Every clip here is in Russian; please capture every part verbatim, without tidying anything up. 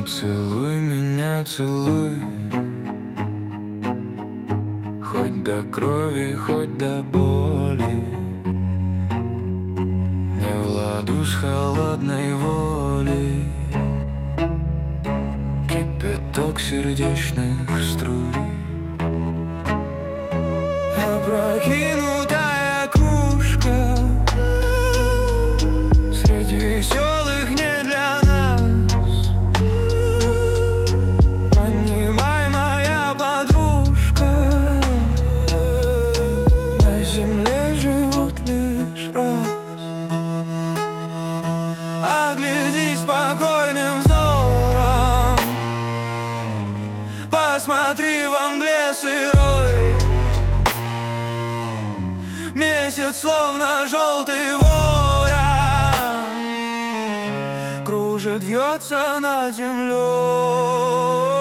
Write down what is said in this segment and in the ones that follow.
Целуй меня, целуй, хоть до крови, хоть до боли. Не владу с холодной волей кипяток сердечных струй. Опрокинутая кружка среди веселых не для нас. Понимай, моя подружка, на земле живут лишь раз. Оглядись спокойным взором, посмотри во мгле сырой. Месяц словно желтый ворон кружит, вьется над землей.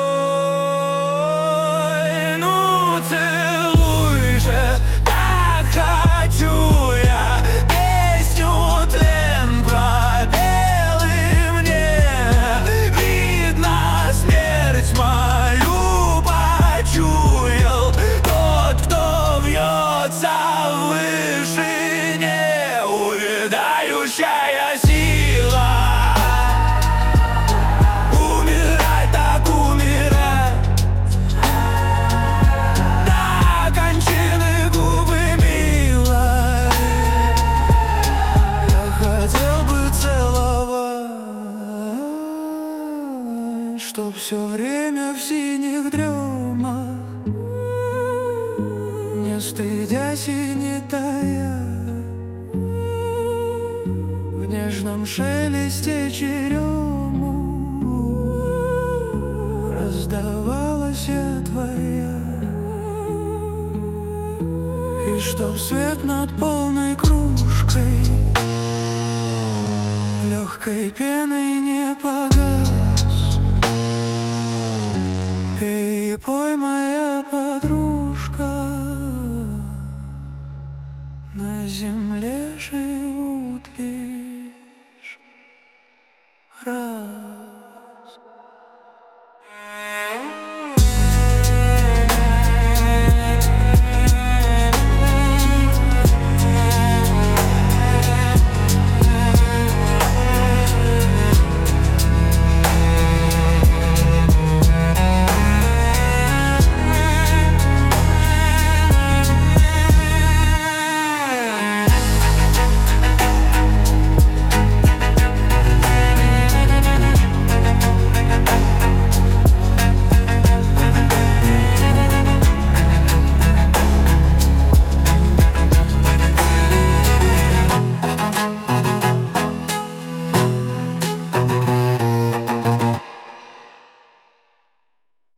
Ну целуй же, так хочу я песню тлен пропел, и мне видно смерть мою почуял тот, кто вьется в вышине, увядающая сила. Умирать так умирать, на кончины губы милой. Я хотел бы целовать, чтоб все время в синих дремах, не стыдясь и не тая, в нежном шелесте черему раздавалась я твоя. И чтоб свет над полной кружкой легкой пеной не падал,